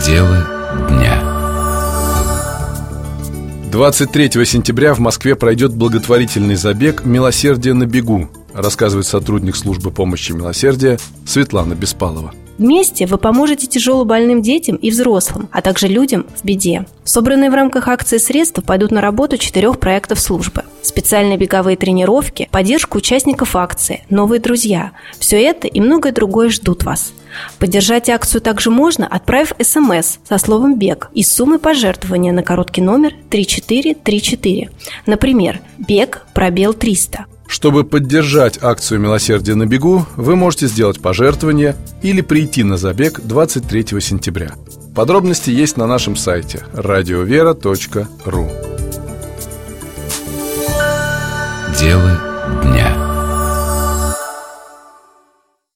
Дело дня. 23 сентября в Москве пройдет благотворительный забег «Милосердие на бегу», рассказывает сотрудник службы помощи «Милосердия» Светлана Беспалова. Вместе вы поможете тяжелобольным детям и взрослым, а также людям в беде. Собранные в рамках акции средства пойдут на работу 4 проектов службы. Специальные беговые тренировки, поддержку участников акции, новые друзья. Все это и многое другое ждут вас. Поддержать акцию также можно, отправив СМС со словом «бег» и суммой пожертвования на короткий номер 3434. Например, «Бег пробел 300». Чтобы поддержать акцию «Милосердие на бегу», вы можете сделать пожертвование или прийти на забег 23 сентября. Подробности есть на нашем сайте radiovera.ru. Дело